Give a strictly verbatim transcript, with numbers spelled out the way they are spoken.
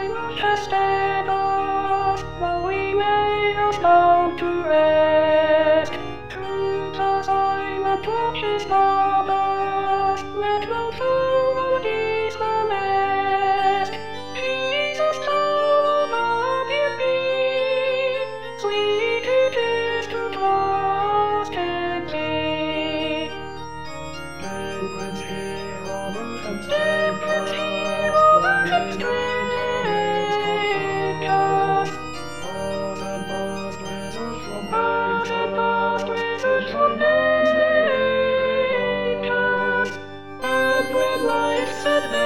time tested us, while we may not know to rest. Through the time and torches stardust, let no soul bodies lament. Jesus, Son of your be, sweet it is to trust in thee. Pilgrims here on earth and strangers, birds and birds risen from nature, and when life said